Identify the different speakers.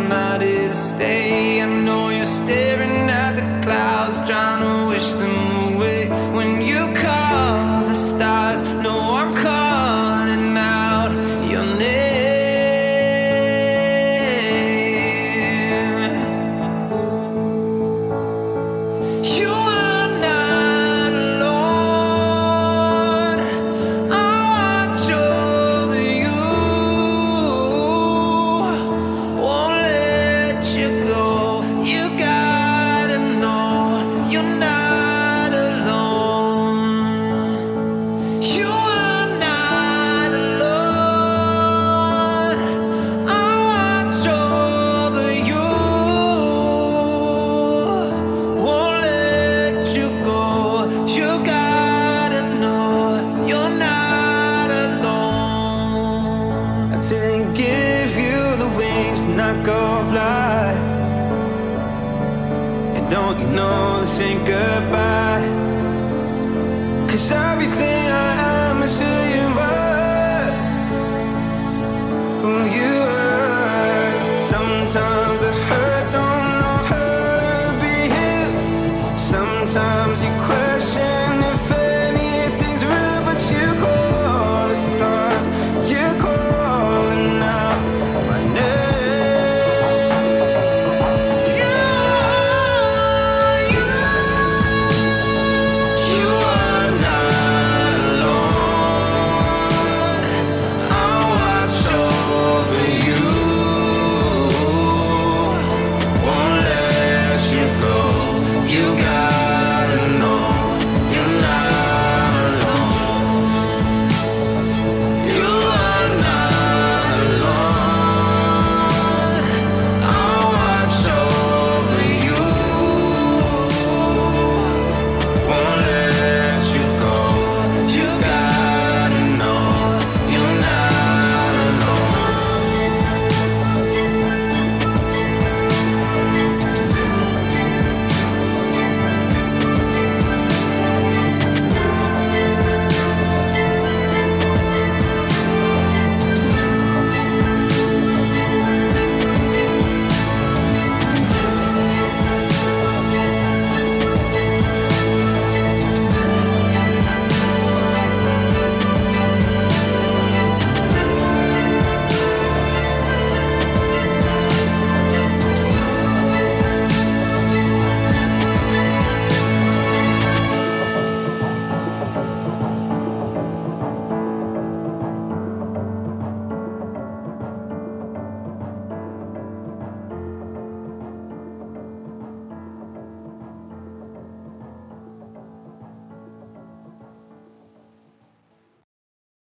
Speaker 1: not here to stay. I know you're staring at the clouds, trying to wish them away. When you call the stars, no, I'm calling out your name. You are not alone. I'll watch over you, won't let you go. You gotta know you're not alone. You are not alone. I'll watch over you, won't let you go. You gotta know you're not alone. I didn't give you the wings to not go fly. And don't you know this ain't goodbye? 'Cause everything I am is who you are. Who you are. Sometimes